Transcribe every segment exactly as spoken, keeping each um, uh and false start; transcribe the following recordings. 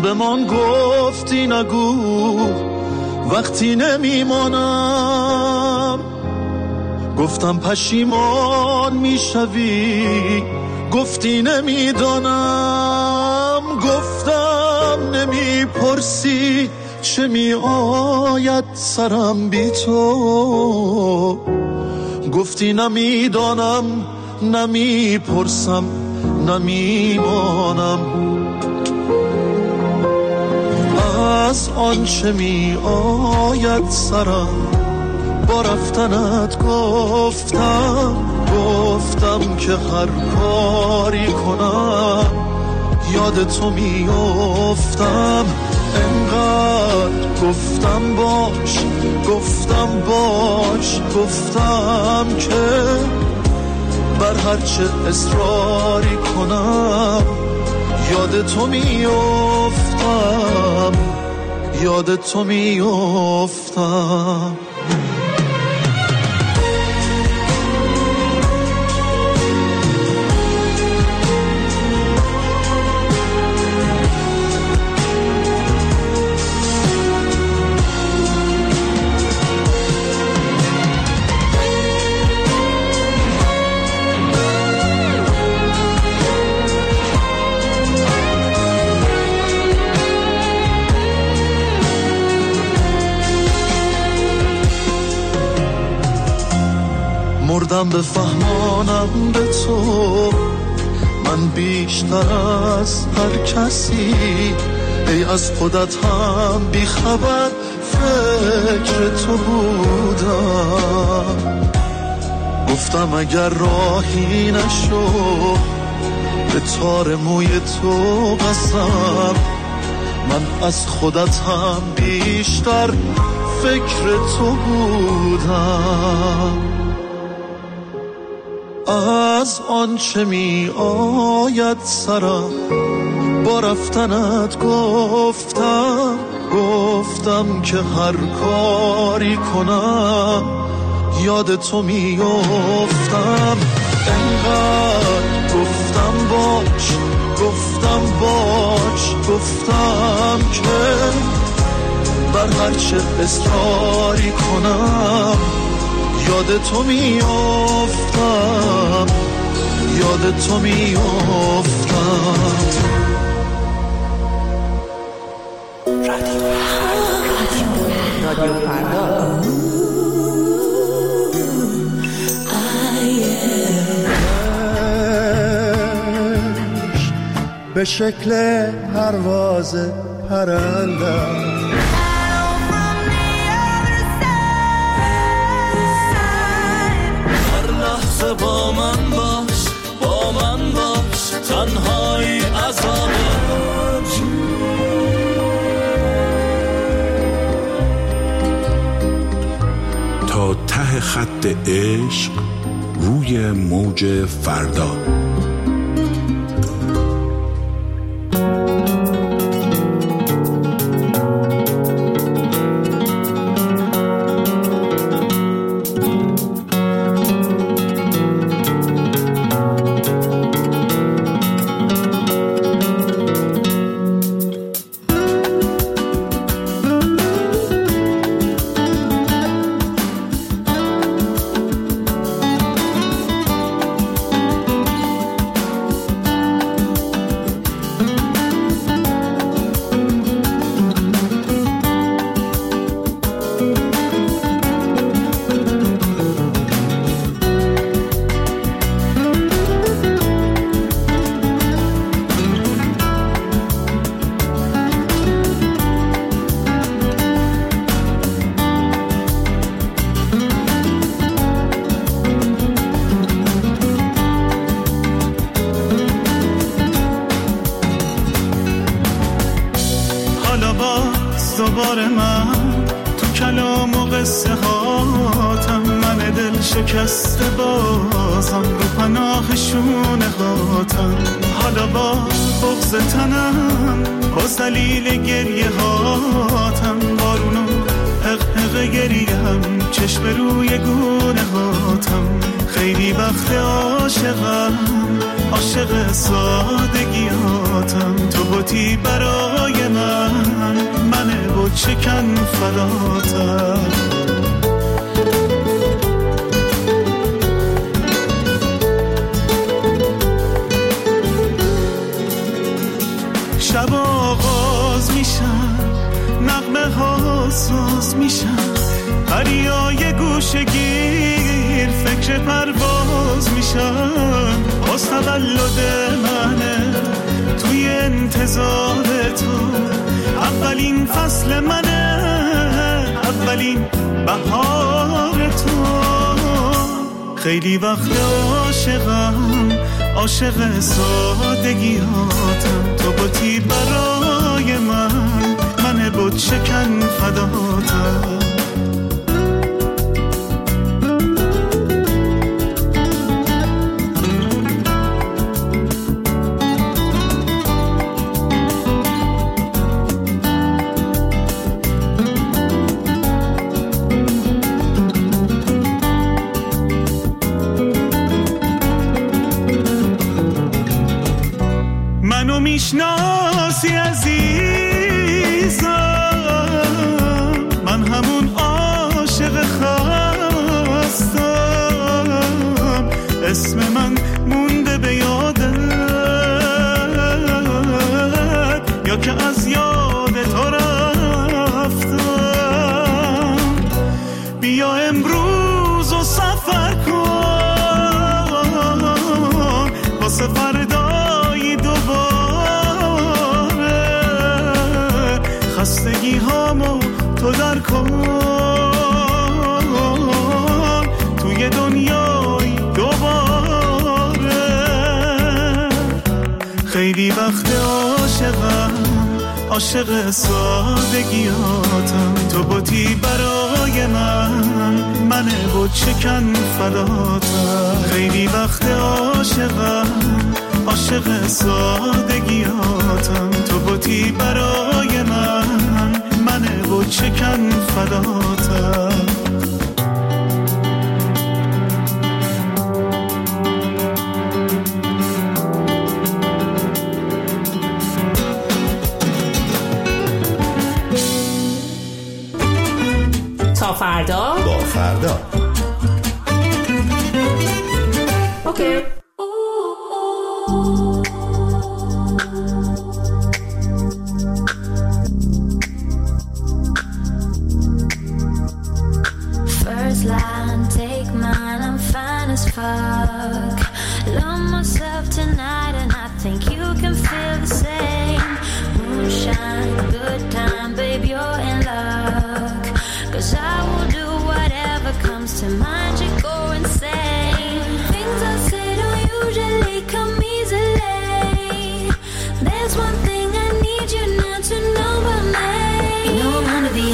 قلبمان گفتی نگو وقتی نمیمانم، گفتم پشیمان میشوی گفتی نمیدانم، گفتم نمیپرسی چه می آید سرم بی تو، گفتی نمیدانم نمیپرسم نمیمانم. از آنچه می آید سرم با رفتنت گفتم، گفتم که هر کاری کنم یاد تو می افتم. انقدر گفتم باش گفتم باش گفتم که بر هرچه اصراری کنم یاد تو می افتم، یاد تو می افتم. مردم بفهمانم به تو من بیشتر از هر کسی، ای از خودت هم بی خبر فکر تو بودم. گفتم اگر راهی نشو به تار موی تو قسم، من از خودت هم بیشتر فکر تو بودم. از آنچه می آید سرم با رفتنت گفتم، گفتم که هر کاری کنم یاد تو می افتم. انقدر گفتم باش گفتم باش گفتم که بر هرچه اصراری کنم یاد تو می افتم، یاد تو می افتم. رادیو رادیو فردا به شکل پرواز پرنده با من باش با من باش تنهایی عذابه. تا ته خط عشق روی موج فردا. دوباره من تو کلام و قصه هاتم، من دل شکسته بازم رو پناه شونه هاتم. حالا با بغض تنم باز دلیل گریه هاتم، بارونو حق حق گریم چشم روی گونه هاتم. خیلی خیلی وقت عاشقم، عاشق سادگیاتم. تو بودی برای من، من بود شکن فداتم. شب آغاز میشن، نغمه ها ساز میشن، دریای گوشه گیر فکر پرواز میشن. باز تولد منه توی انتظار تو، اولین فصل منه، اولین بهار تو. خیلی وقت عاشقم، عاشق سادگیاتم. تو بودی برای من، من بود شکن فداتم. منو میشناسی عزیزم، من همون عاشق خستم. اسم من مونده به یادت، یا که از یاد تو رفتم. بیا امروز و سفر کن واسه فردای دوباره. خستگی هامو تو در کن توی دنیای دوباره. خیلی وقت عاشقم، عاشق سادگیاتم. تو بودی برای من، من بود شکن فداتم. خیلی وقت عاشقم، عاشق سادگیاتم. تو بودی برای من، من بود شکن فداتم. تا فردا با فردا. اوکی. First line, take mine, I'm fine as fuck. Love myself tonight and I think you can feel the same. Moonshine, good time, babe, you're in luck. Cause I will do whatever comes to mind, you go insane. Things I say don't usually come easily. There's one thing I need you not to know about me. You know I'm under the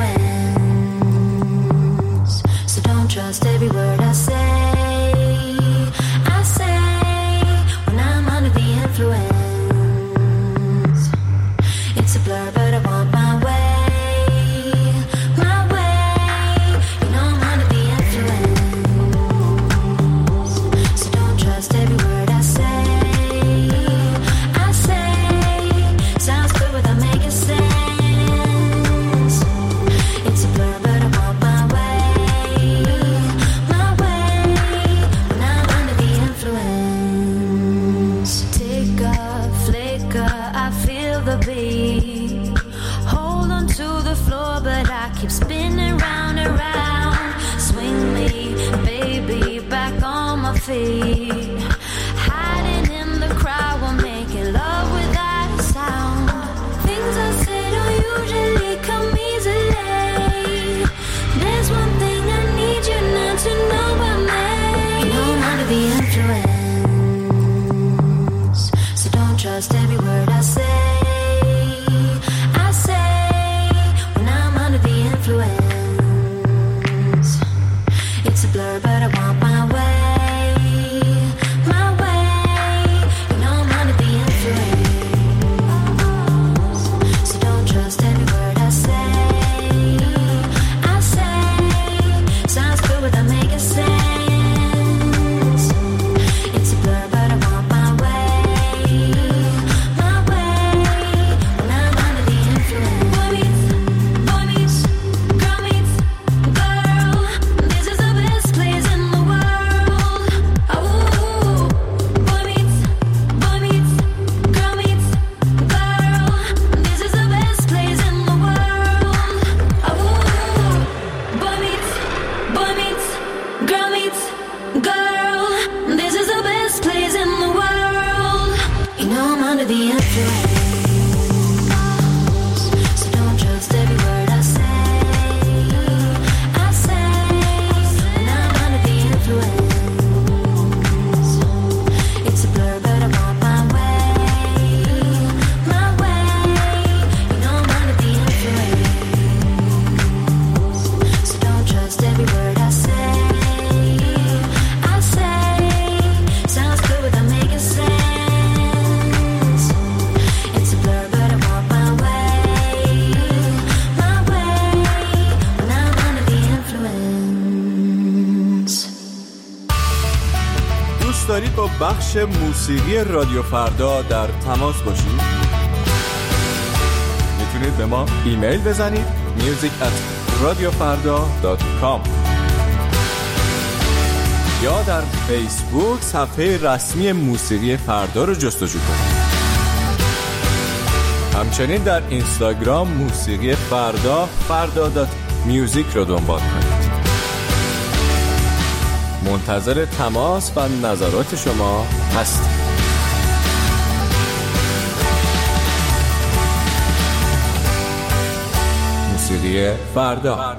influence, so don't trust every word I say. I say when I'm under the influence, it's a blur but I want my way. Feet. Hiding in the crowd while making love without a sound. Things I say don't usually come easily. There's one thing I need you not to know about me. You know I'm under the influence, so don't trust every word I say. I say when I'm under the influence, it's a blur but I want my way. با بخش موسیقی رادیو فردا در تماس باشید؟ میتونید به ما ایمیل بزنید music at radiofarda dot com یا در فیسبوک صفحه رسمی موسیقی فردا رو جستجو کنید. همچنین در اینستاگرام موسیقی فردا فردا دات میوزیک رو دنبال کنید. منتظر تماس و نظرات شما هستیم. موسیقی فردا.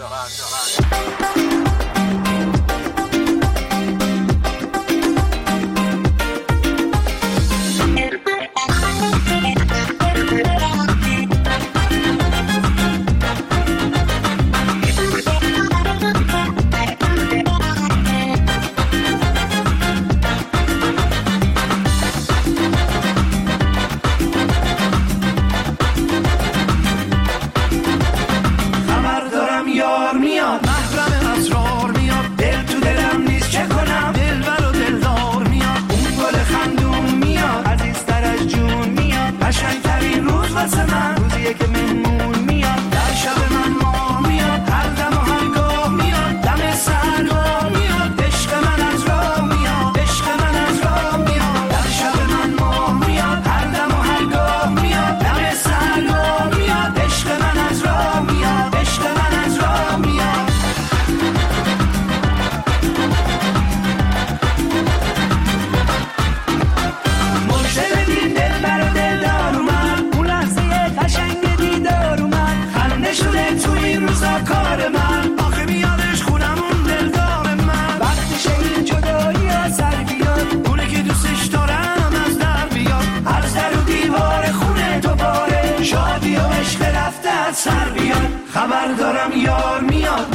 سر بیاد خبر دارم یار میاد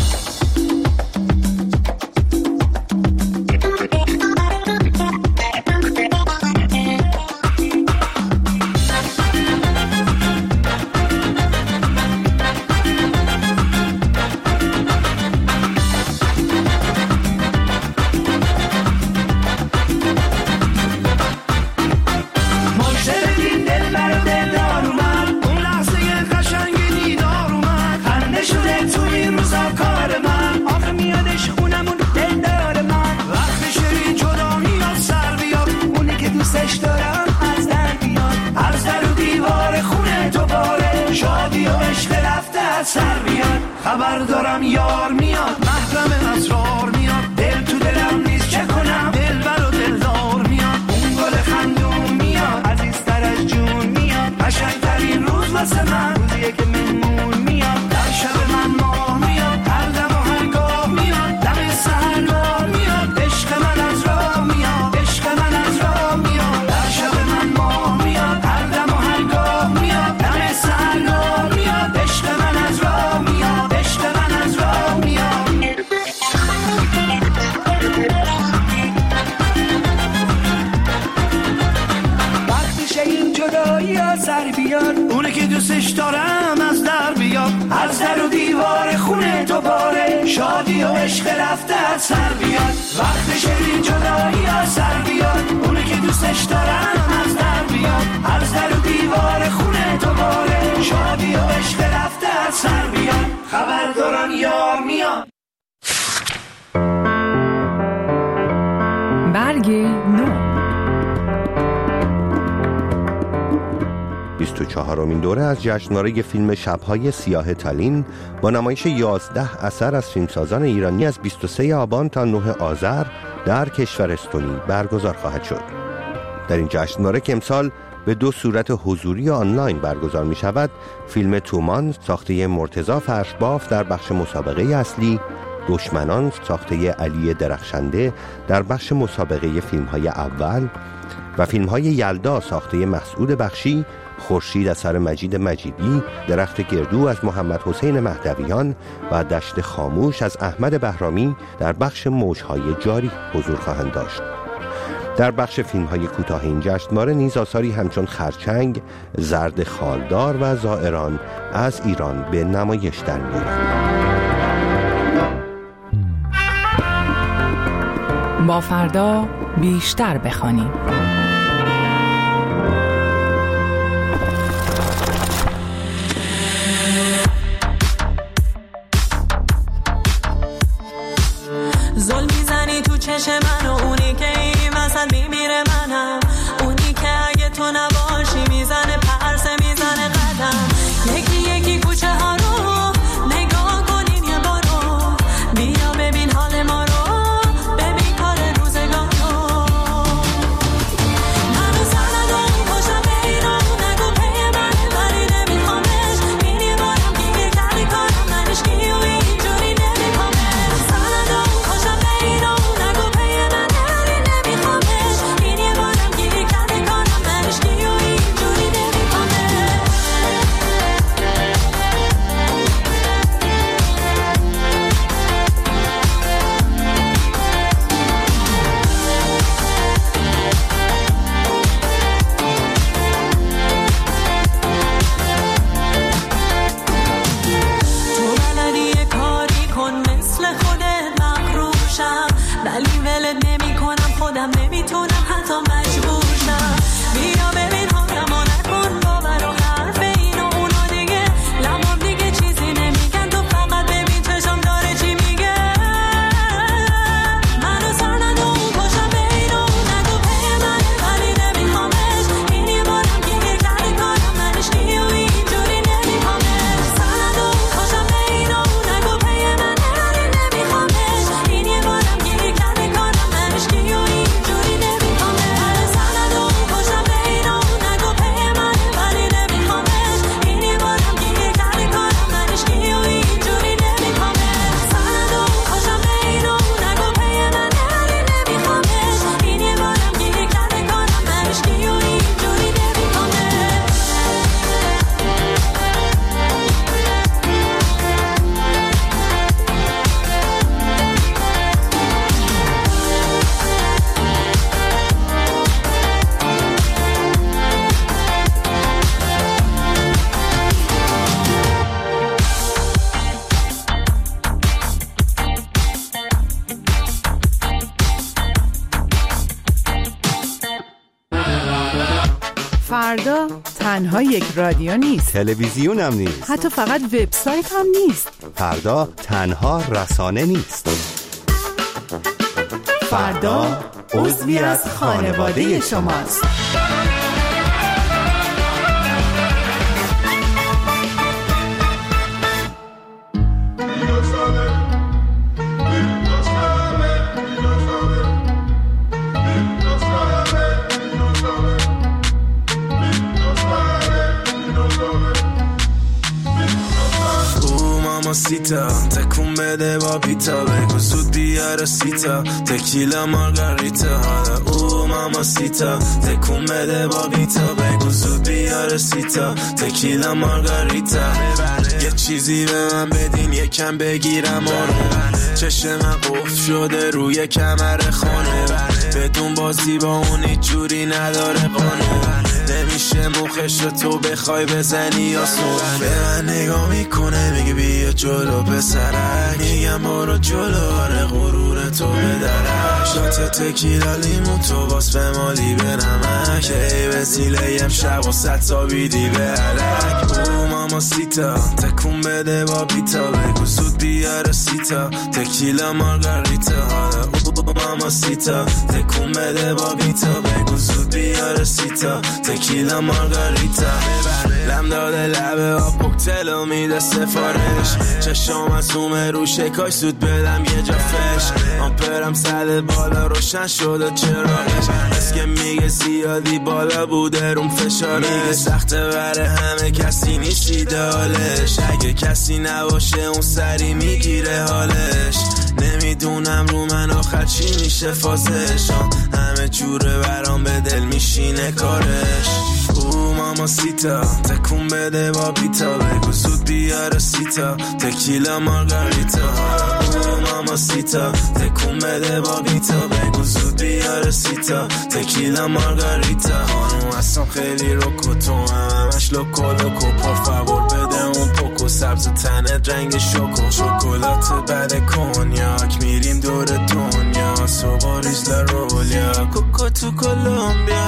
سر بیاد خبر دارم یار میاد محرم اسرار میاد دل تو دلم نیست چه کنم دلبر و دلدار میاد اون گل خندون میاد عزیزتر از جون میاد قشنگترین روز واسه من روزیه که مهمون میاد در شب من ماه میاد هر دم و هر گاه میاد دم سحرگاه میاد عشق من از راه میاد عشق من از راه میاد در شب من ماه میاد هر دم و هر گاه میاد دم سحرگاه میاد عشق من از راه میاد عشق من از راه میاد وقتی شه این جدایی ها سر بیاد اونه که دوستش دارم از در بیاد از در و دیوار خونه تو باره شادی و عشق رفته از سر بیاد وقتی شه این جدایی ها سر بیاد اونه که دوستش دارم از در بیاد از در و دیوار خونه تو باره شادی و عشق رفته از سر بیاد خبر دارم یار میاد برگ نو بیست و چهارمین دوره از جشنواره فیلم شب‌های سیاه تالین با نمایش یازده اثر از فیلمسازان ایرانی از بیست و سوم آبان تا نهم آذر در کشور استونی برگزار خواهد شد. در این جشنواره که امسال به دو صورت حضوری و آنلاین برگزار می شود، فیلم تومان ساخته مرتضی فرشباف در بخش مسابقه اصلی، دشمنان ساخته علی درخشنده در بخش مسابقه فیلم‌های اول و فیلم‌های یلدا ساخته مسعود بخشی، خورشید اثر مجید مجیدی، درخت گردو از محمد حسین مهدویان و دشت خاموش از احمد بهرامی در بخش موج‌های جاری حضور خواهند داشت. در بخش فیلم‌های کوتاه این جشنواره نیز آثاری همچون خرچنگ، زرد خالدار و زائران از ایران به نمایش در می‌آیند. با فردا بیشتر بخوانیم. زل میزنی تو چشم من و اونی که این وسط میمیره منم، اونی که اگه تو نباشی میزنه پرسه میزنه قدم. یکی یکی کوچه ها رو نگاه کنین یه بارو، بیا ببین حال ما رو، ببین کار روزگار رو. منو سندم پاشم به ایران، نگو پی منه ولی نمیخوامش، این یه بارم گیره کردی کارم منش کی و اینجوری نمیخوامش. سندم پاشم به ایران، نگو پی منه ولی نمیخوامش، این یه بارم گیره کردی کارم منش کی و اینجوری نمیخوامش. تو بلدی یه کاری کن مثل خودت مغروشم، ولی ولت نمی کنم، خودم نمیتونم حتی مجبور شم. بیا ببین حالمو نکن باور و حرف این و اونا دیگه، لبام دیگه چیزی نمیگن، تو فقط ببین چشم داره چی میگه. منو سرنده اون پاشم به این و اون، نگو پی منه ولی نمیخوامش، این یه بارم گیره کردی کارم منش کی و اینجوری نمیخوامش. سرنده اون پاشم به این و اون، نگو پی منه ولی نمیخوامش، این یه بارم گیره کردی کارم منش کی و اینجوری نمیخوامش. سرنده اون پاشم به این و اون، نگو پی منه ولی نمیخوامش، این یه بارم گیره کردی کارم منش کی و اینجوری نمیخوامش. سرنده اون پاشم به این و اون، نگو پی منه ولی نمیخوامش، این یه بارم گیره کردی کارم منش کی و اینجوری نمیخوامش. فردا تنها یک رادیو نیست، تلویزیون هم نیست، حتی فقط وبسایت هم نیست. فردا تنها رسانه نیست. فردا عضوی از خانواده شماست. سیتا تکون بده با پیتا، بگو زود بیاره سیتا تکیلا مارگاریتا. او ماما سیتا تکون بده با پیتا، بگو زود بیاره سیتا تکیلا مارگاریتا. یه چیزی به من بدین یکم بگیرم آروم، چشم من قفل شده روی کمر خانه، بدون بازی با اون هیچ جوری نداره قانون. نمیشه مخش رو تو بخوای بزنی یا سون، به من نگاه میکنه میگه بیا جلو پسرک، میگم برو جلو آره غرور تو بدرک. شات تکیلا لیمون تو باس به مالی به نمک، ای وسیله یم شب و ست تا بیدی به علک. او ماما سیتا تکون بده با بیتا، بگو زود بیاره سیتا تکیلا مارگاریتا. او ماما سیتا تکون بده با بیتا، بگو زود بیاره سیتا تکیلا مارگاریتا. لم داده لبه ها کوکتلو میده سفارش، چشم از اومه رو شکاش زود بدم یه جا فش. آمپرم صد بالا روشن شده چراغش، از که میگه زیادی بالا بوده روم فشارش. میگه سخته بره همه کسی نیست ایدالش، اگه کسی نباشه اون سری میگیره حالش. نمیدونم رو من آخر چی میشه فازش، همه جوره برام به دل میشینه کارش. او ماما سیتا تکون بده با بیتا، بگو زود بیاره سیتا تکیلا مارگاریتا. او ماما سیتا تکون بده با بیتا، بگو زود بیاره سیتا تکیلا مارگاریتا. خانوم هستم خیلی روکو تو هم همش لوکو لوکو، پر فاور بده اون پوکو سبز تنه رنگ شوکو. شکلات بده کنیاک میریم دور دنیا، تو por Isla Rolia Coco to Colombia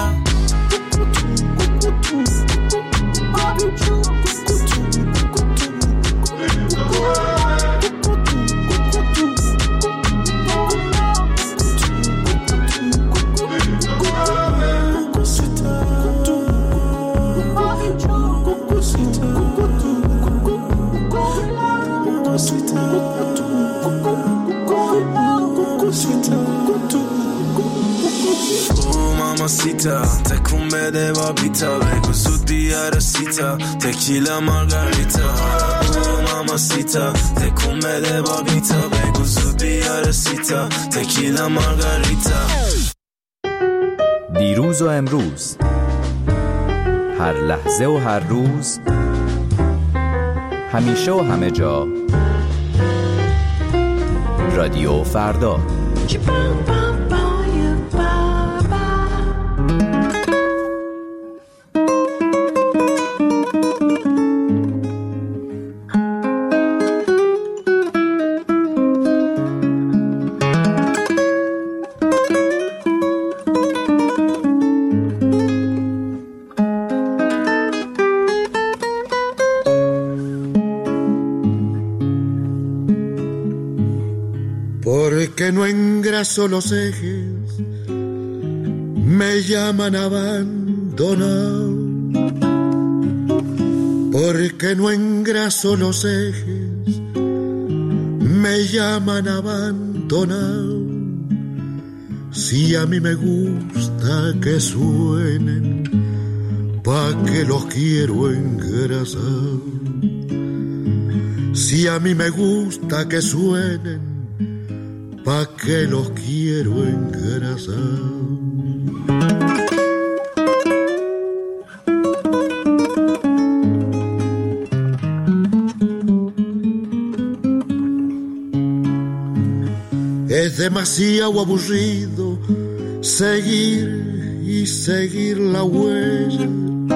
Mamacita, تکون بده با بیتا بگو زود بیاره سیتا تکیلا مارگاریتا او ماماسیتا تکون بده با بیتا بگو زود بیاره سیتا تکیلا مارگاریتا دیروز و امروز هر لحظه و هر روز همیشه و همه جا رادیو فردا Porque no engraso los ejes, me llaman abandonado. Porque no engraso los ejes, me llaman abandonado. Si a mí me gusta que suenen, pa' que los quiero engrasar. Si a mí me gusta que suenen, pa' que los quiero engrasar. Es demasiado aburrido seguir y seguir la huella.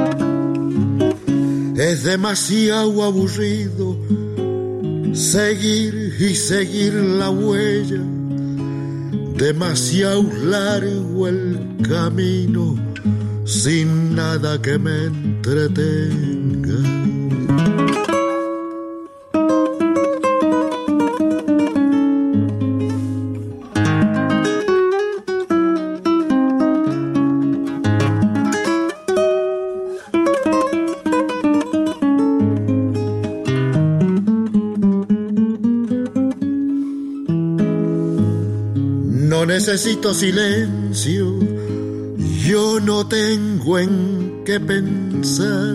Es demasiado aburrido seguir y seguir la huella. Demasiado largo el camino sin nada que me entretenga. No necesito silencio, yo no tengo en qué pensar.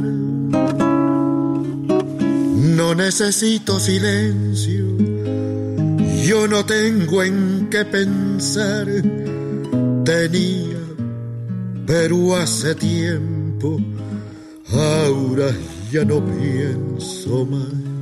No necesito silencio, yo no tengo en qué pensar. Tenía, pero hace tiempo, ahora ya no pienso más.